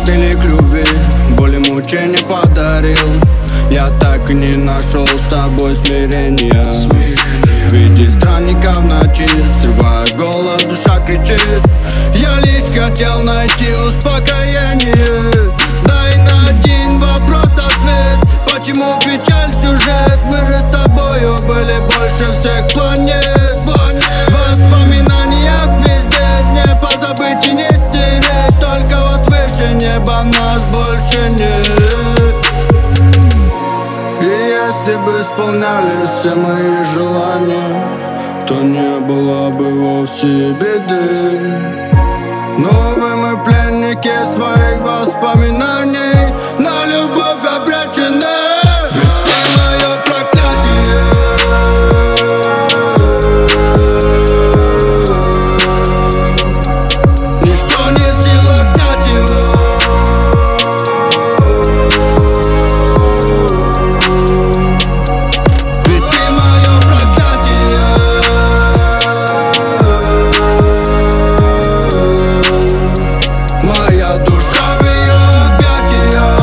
коктейли к любви, боли мучения подарил. Я так и не нашел с тобой смирения. В виде странника в ночи, срывая голос, душа кричит. Я лишь хотел найти успокоение. Дай на один вопрос ответ. Почему печаль сюжет? Мы же с тобою были больше всех планет. В воспоминаниях везде не позабыть и не стереть. Только вот выше неба нас больше нет. И если бы исполнялись все мои желания, то не было бы вовсе беды. Но увы, мы пленники своих воспоминаний, на любовь обречены. Ведь ты мое проклятие. Ничто не в силах снять его. Ведь ты мое проклятие. Моя душа в ее объятиях.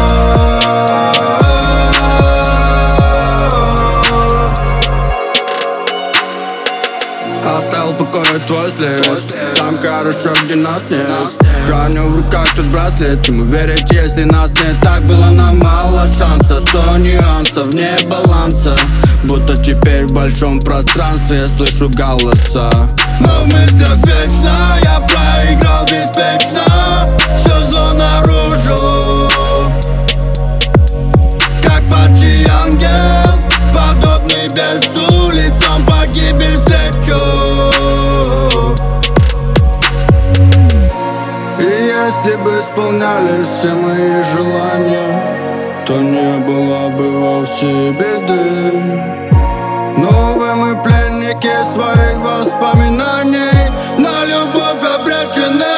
Оставил в покое твой след. Там хорошо, где нас нет. Храню в руках тот браслет. Чему верить, если нас нет? Так было нам мало шанса. 100 нюансов, не баланса. Будто теперь в большом пространстве я слышу голоса. Но в мыслях вечно я проиграл беспечно. Все зло наружу, как падший ангел, подобный без улицам погибель встречу. И если бы исполнялись все мои желания, то не было бы вовсе беды. Но увы, мы пленники своих воспоминаний, на любовь обречены.